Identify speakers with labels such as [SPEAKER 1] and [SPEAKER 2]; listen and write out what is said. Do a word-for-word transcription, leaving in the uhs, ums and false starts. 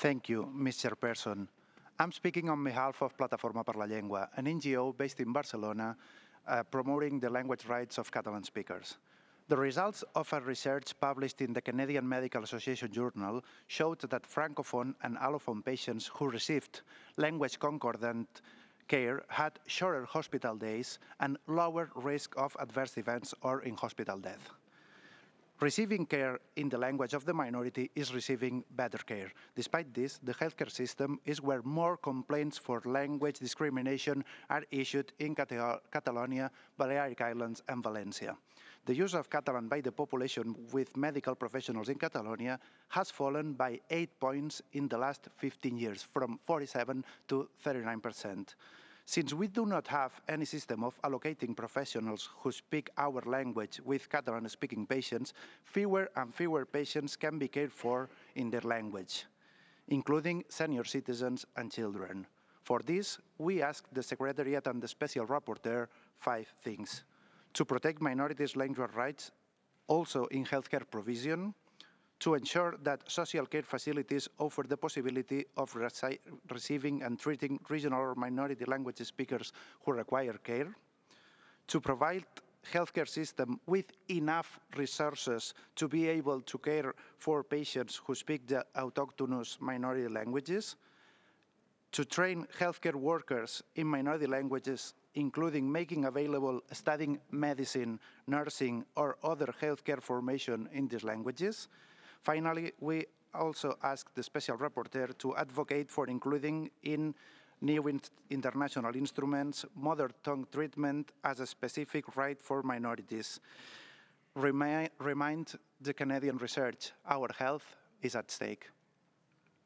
[SPEAKER 1] Thank you, Mister Chairperson. I'm speaking on behalf of Plataforma per la Llengua, an N G O based in Barcelona uh, promoting the language rights of Catalan speakers. The results of a research published in the Canadian Medical Association Journal showed that Francophone and Allophone patients who received language concordant care had shorter hospital days and lower risk of adverse events or in-hospital death. Receiving care in the language of the minority is receiving better care. Despite this, the healthcare system is where more complaints for language discrimination are issued in Catalonia, Balearic Islands, and Valencia. The use of Catalan by the population with medical professionals in Catalonia has fallen by eight points in the last fifteen years, from forty-seven to thirty-nine percent. Since we do not have any system of allocating professionals who speak our language with Catalan-speaking patients, fewer and fewer patients can be cared for in their language, including senior citizens and children. For this, we asked the Secretariat and the Special Rapporteur five things: to protect minorities' language rights, also in healthcare provision; to ensure that social care facilities offer the possibility of reci receiving and treating regional or minority language speakers who require care; to provide healthcare system with enough resources to be able to care for patients who speak the autochthonous minority languages; to train healthcare workers in minority languages, including making available studying medicine, nursing, or other healthcare formation in these languages. Finally, we also asked the Special Rapporteur to advocate for including in new in international instruments mother tongue treatment as a specific right for minorities. Remi remind the Canadian research, our health is at stake.